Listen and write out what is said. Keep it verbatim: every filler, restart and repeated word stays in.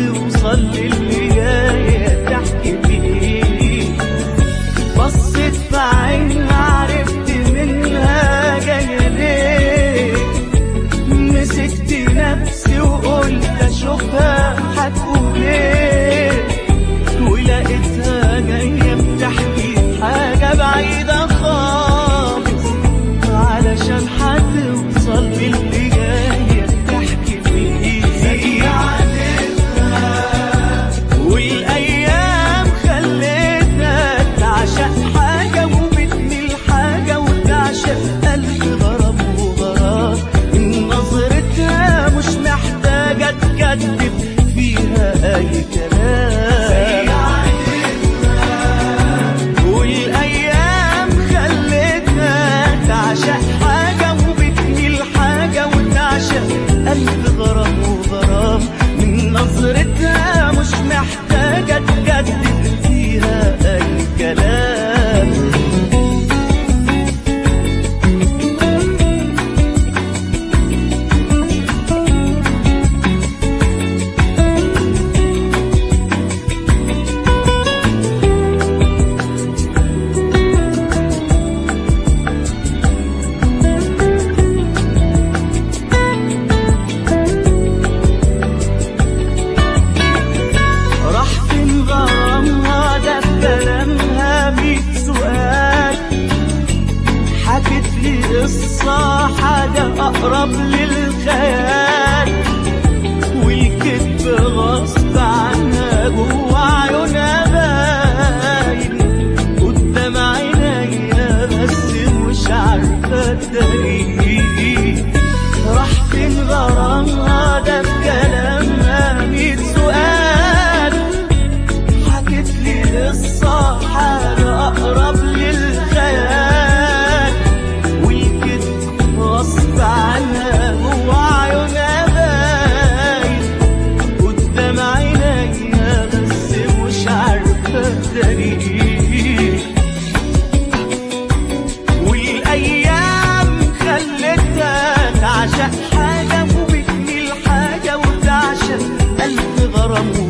هتوصل للي جاية تحكي فيه. بصيت في عينها عرفت منها جاية ليه، مسكت نفسي وقلت اشوفها هتقول ايه، ولقيتها جاية بتحكي حاجة بعيدة خالص علشان هتوصل للي جاية تحكي فيه. زي عادتها والايام خلتها تعشق حاجة وبتميل حاجة وتعشق قلب غرام وغرام من نظرتها مش محتاجة تكذب فيها اي كلام. زي عادتها والايام خلتها تعشق حاجة وبتميل حاجة وتعشق قلب غرام وغرام من نظرتها مش محتاجة تكذب فيها اي كلام. قصة حاجة أقرب للخيال، والكذب غصب عنها جوا عيونها باين قدام عينيا بس مش عارفة تداريه. راح فين غرامها ده بكلامها ميت سؤال، حكت لي قصة حاجة أقرب للخيال، غصب عنها جوا عيونها باين قدام عينيا بس مش عارفة تداريه. والايام خلتها تعشق حاجة وبتميل حاجة وتعشق قلب غرام